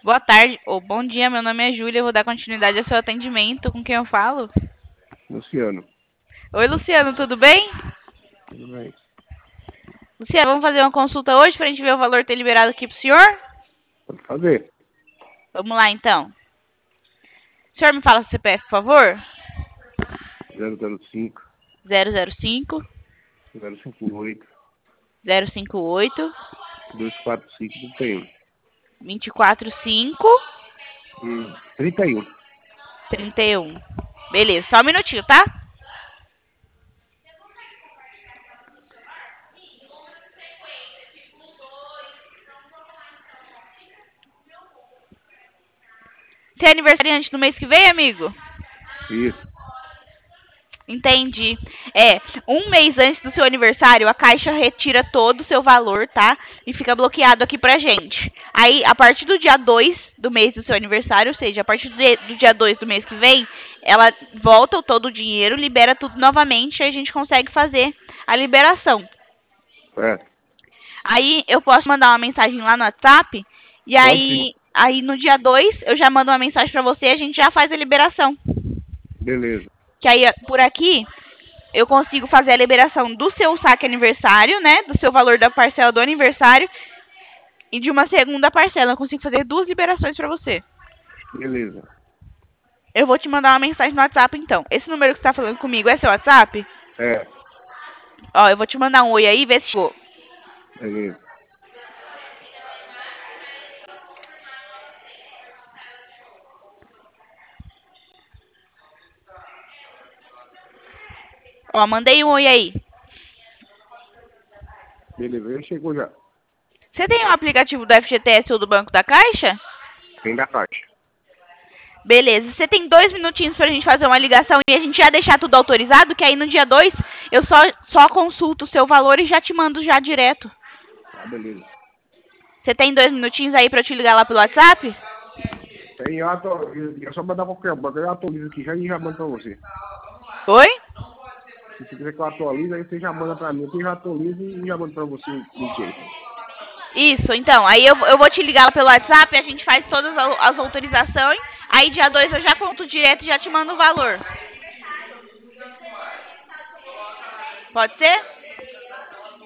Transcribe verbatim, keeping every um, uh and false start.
Boa tarde, ou bom dia, meu nome é Júlia, eu vou dar continuidade ao seu atendimento. Com quem eu falo? Luciano. Oi, Luciano, tudo bem? Tudo bem? Luciano, vamos fazer uma consulta hoje pra gente ver o valor que tá liberado aqui pro senhor? Pode fazer. Vamos lá, então. O senhor me fala o C P F, por favor? zero zero cinco, zero zero cinco, zero cinco oito, zero cinco oito, dois quatro cinco, trinta e um. dois quatro cinco, Hum, trinta e um. trinta e um. Beleza, só um minutinho, tá? Você é aniversariante no mês que vem, amigo? Isso. Entendi. É, um mês antes do seu aniversário, a Caixa retira todo o seu valor, tá? E fica bloqueado aqui pra gente. Aí, a partir do dia dois do mês do seu aniversário, ou seja, a partir do dia dois do mês que vem, ela volta todo o dinheiro, libera tudo novamente e a gente consegue fazer a liberação. Certo. Aí, eu posso mandar uma mensagem lá no WhatsApp e Pode sim. aí, aí no dia dois eu já mando uma mensagem pra você e a gente já faz a liberação. Beleza. Que aí, por aqui, eu consigo fazer a liberação do seu saque aniversário, né? Do seu valor da parcela do aniversário. E de uma segunda parcela. Eu consigo fazer duas liberações pra você. Beleza. Eu vou te mandar uma mensagem no WhatsApp, então. Esse número que você tá falando comigo é seu WhatsApp? É. Ó, eu vou te mandar um oi aí, vê se chegou. Beleza. Ó, mandei um oi aí. Beleza. Já chegou já. Você tem o aplicativo do F G T S ou do Banco da Caixa? Tem da caixa. Beleza. Você tem dois minutinhos pra gente fazer uma ligação e a gente já deixar tudo autorizado, que aí no dia dois eu só, só consulto o seu valor e já te mando já direto. Tá, beleza. Você tem dois minutinhos aí pra eu te ligar lá pelo WhatsApp? Tem, eu atualizo. É só mandar qualquer banco. Eu atualizo aqui já e já mando pra você. Oi? Se você quiser que eu atualize, aí você já manda pra mim. Eu já atualizo e já mando pra você o que é. Isso, então. Aí eu, eu vou te ligar pelo WhatsApp, a gente faz todas as autorizações. Aí dia dois eu já conto direto e já te mando o valor. Pode ser?